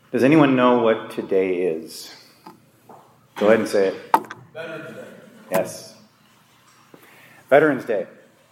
Does anyone know what today is? Go ahead and say it. Veterans Day. Yes. Veterans Day.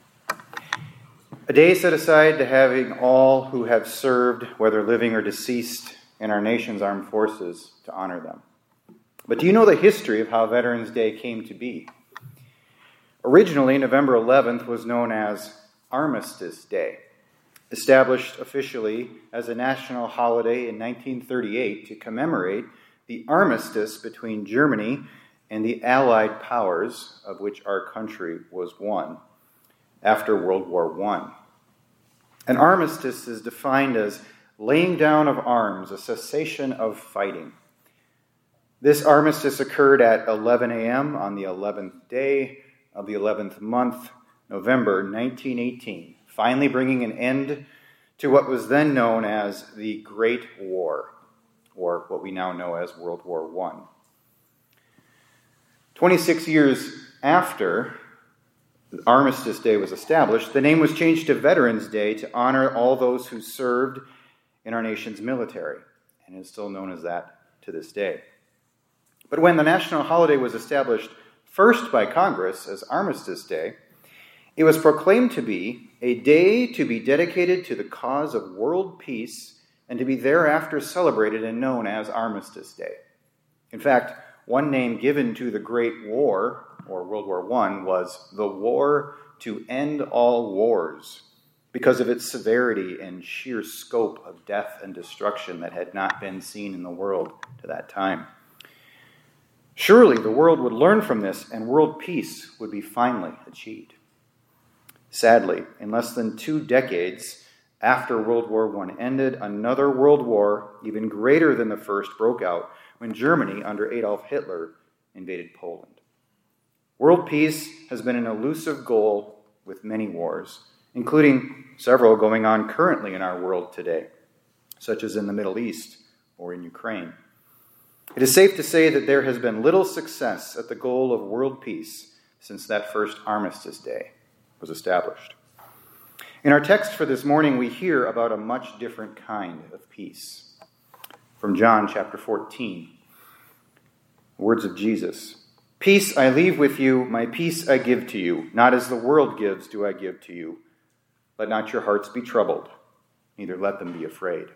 A day set aside to having all who have served, whether living or deceased, in our nation's armed forces, to honor them. But do you know the history of how Veterans Day came to be? Originally, November 11th was known as Armistice Day, established officially as a national holiday in 1938 to commemorate the armistice between Germany and the Allied powers, of which our country was one, after World War I. An armistice is defined as laying down of arms, a cessation of fighting. This armistice occurred at 11 a.m. on the 11th day of the 11th month, November 1918, finally bringing an end to what was then known as the Great War, or what we now know as World War I. 26 years after Armistice Day was established, the name was changed to Veterans Day to honor all those who served in our nation's military, and is still known as that to this day. But when the national holiday was established first by Congress as Armistice Day, it was proclaimed to be a day to be dedicated to the cause of world peace and to be thereafter celebrated and known as Armistice Day. In fact, one name given to the Great War, or World War I, was the War to End All Wars, because of its severity and sheer scope of death and destruction that had not been seen in the world to that time. Surely the world would learn from this and world peace would be finally achieved. Sadly, in less than 2 decades after World War I ended, another world war, even greater than the first, broke out when Germany, under Adolf Hitler, invaded Poland. World peace has been an elusive goal with many wars, including several going on currently in our world today, such as in the Middle East or in Ukraine. It is safe to say that there has been little success at the goal of world peace since that first Armistice Day was established. In our text for this morning, we hear about a much different kind of peace. From John chapter 14, words of Jesus. "Peace I leave with you, my peace I give to you. Not as the world gives do I give to you. Let not your hearts be troubled, neither let them be afraid."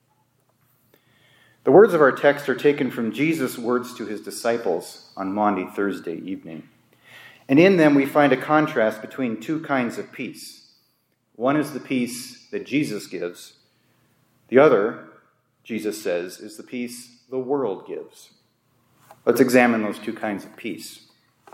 The words of our text are taken from Jesus' words to his disciples on Maundy Thursday evening. And in them we find a contrast between 2 kinds of peace. One is the peace that Jesus gives. The other, Jesus says, is the peace the world gives. Let's examine those 2 kinds of peace.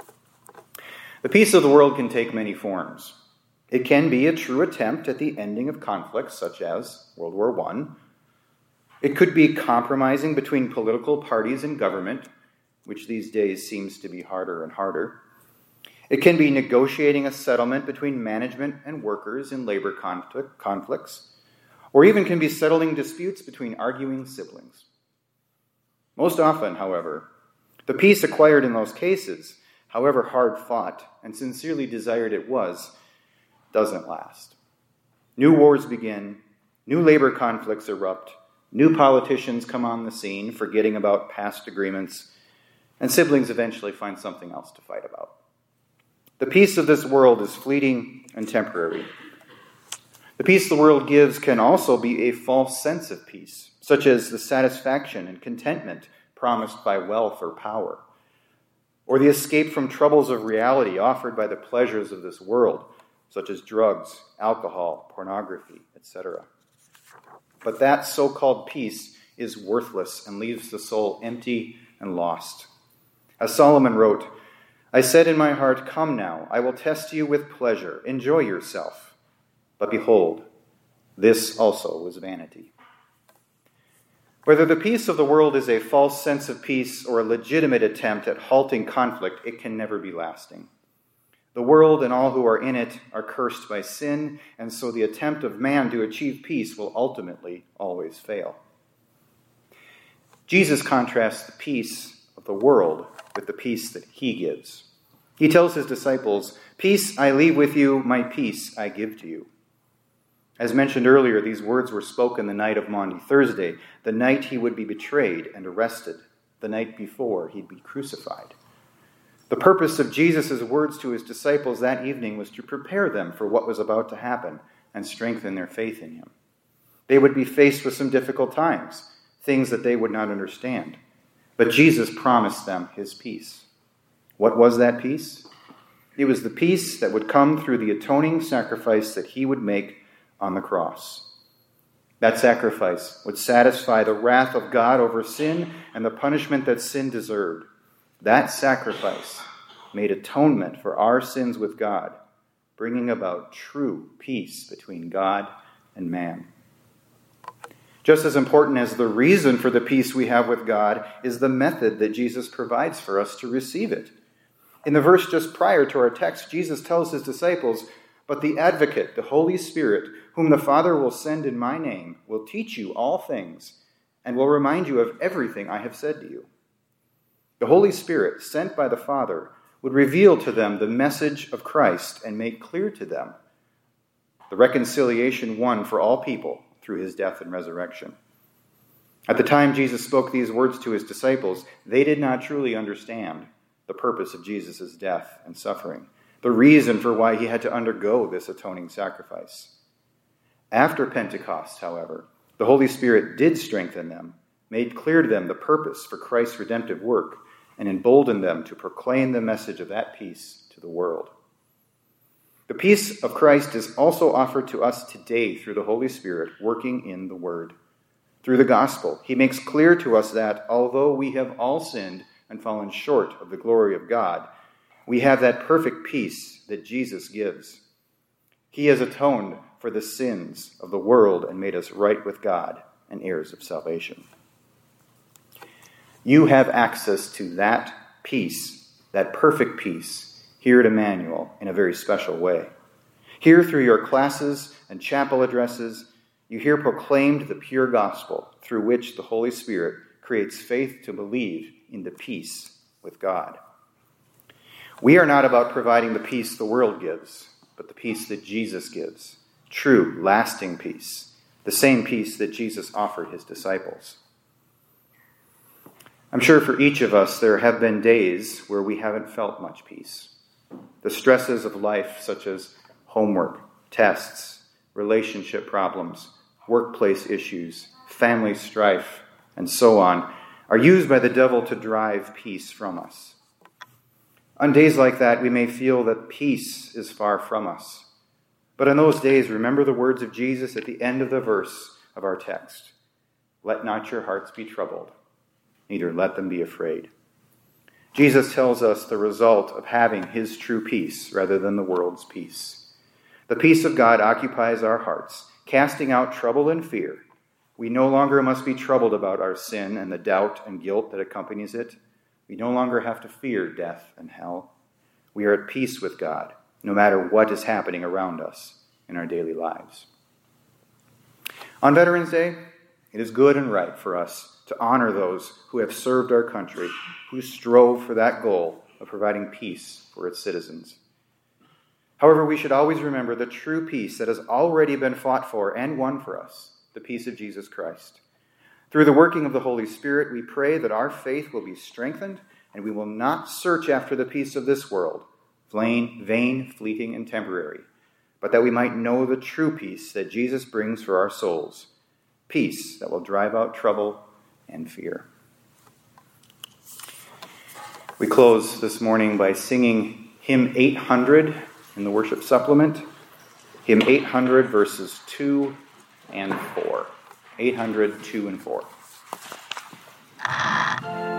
The peace of the world can take many forms. It can be a true attempt at the ending of conflicts, such as World War I. It could be compromising between political parties and government, which these days seems to be harder and harder. It can be negotiating a settlement between management and workers in labor conflicts, or even can be settling disputes between arguing siblings. Most often, however, the peace acquired in those cases, however hard fought and sincerely desired it was, doesn't last. New wars begin, new labor conflicts erupt, new politicians come on the scene, forgetting about past agreements, and siblings eventually find something else to fight about. The peace of this world is fleeting and temporary. The peace the world gives can also be a false sense of peace, such as the satisfaction and contentment promised by wealth or power, or the escape from troubles of reality offered by the pleasures of this world, such as drugs, alcohol, pornography, etc. But that so-called peace is worthless and leaves the soul empty and lost. As Solomon wrote, "I said in my heart, 'Come now, I will test you with pleasure. Enjoy yourself.' But behold, this also was vanity." Whether the peace of the world is a false sense of peace or a legitimate attempt at halting conflict, it can never be lasting. The world and all who are in it are cursed by sin, and so the attempt of man to achieve peace will ultimately always fail. Jesus contrasts the peace of the world with the peace that he gives. He tells his disciples, "Peace I leave with you, my peace I give to you." As mentioned earlier, these words were spoken the night of Maundy Thursday, the night he would be betrayed and arrested, the night before he'd be crucified. The purpose of Jesus' words to his disciples that evening was to prepare them for what was about to happen and strengthen their faith in him. They would be faced with some difficult times, things that they would not understand. But Jesus promised them his peace. What was that peace? It was the peace that would come through the atoning sacrifice that he would make on the cross. That sacrifice would satisfy the wrath of God over sin and the punishment that sin deserved. That sacrifice made atonement for our sins with God, bringing about true peace between God and man. Just as important as the reason for the peace we have with God is the method that Jesus provides for us to receive it. In the verse just prior to our text, Jesus tells his disciples, "But the Advocate, the Holy Spirit, whom the Father will send in my name, will teach you all things and will remind you of everything I have said to you." The Holy Spirit, sent by the Father, would reveal to them the message of Christ and make clear to them the reconciliation won for all people through his death and resurrection. At the time Jesus spoke these words to his disciples, they did not truly understand the purpose of Jesus' death and suffering, the reason for why he had to undergo this atoning sacrifice. After Pentecost, however, the Holy Spirit did strengthen them, made clear to them the purpose for Christ's redemptive work, and emboldened them to proclaim the message of that peace to the world. The peace of Christ is also offered to us today through the Holy Spirit working in the Word. Through the gospel, he makes clear to us that although we have all sinned and fallen short of the glory of God, we have that perfect peace that Jesus gives. He has atoned for the sins of the world and made us right with God and heirs of salvation. You have access to that peace, that perfect peace, here at Emmanuel in a very special way. Here through your classes and chapel addresses, you hear proclaimed the pure gospel through which the Holy Spirit creates faith to believe in the peace with God. We are not about providing the peace the world gives, but the peace that Jesus gives. True, lasting peace. The same peace that Jesus offered his disciples. I'm sure for each of us there have been days where we haven't felt much peace. The stresses of life, such as homework, tests, relationship problems, workplace issues, family strife, and so on, are used by the devil to drive peace from us. On days like that, we may feel that peace is far from us. But in those days, remember the words of Jesus at the end of the verse of our text. "Let not your hearts be troubled, neither let them be afraid." Jesus tells us the result of having his true peace rather than the world's peace. The peace of God occupies our hearts, casting out trouble and fear. We no longer must be troubled about our sin and the doubt and guilt that accompanies it. We no longer have to fear death and hell. We are at peace with God, no matter what is happening around us in our daily lives. On Veterans Day, it is good and right for us to honor those who have served our country, who strove for that goal of providing peace for its citizens. However, we should always remember the true peace that has already been fought for and won for us, the peace of Jesus Christ. Through the working of the Holy Spirit, we pray that our faith will be strengthened and we will not search after the peace of this world, vain, fleeting, and temporary, but that we might know the true peace that Jesus brings for our souls, peace that will drive out trouble and fear. We close this morning by singing hymn 800 in the worship supplement. Hymn 800, verses 2 and 4. 800, 2 and 4.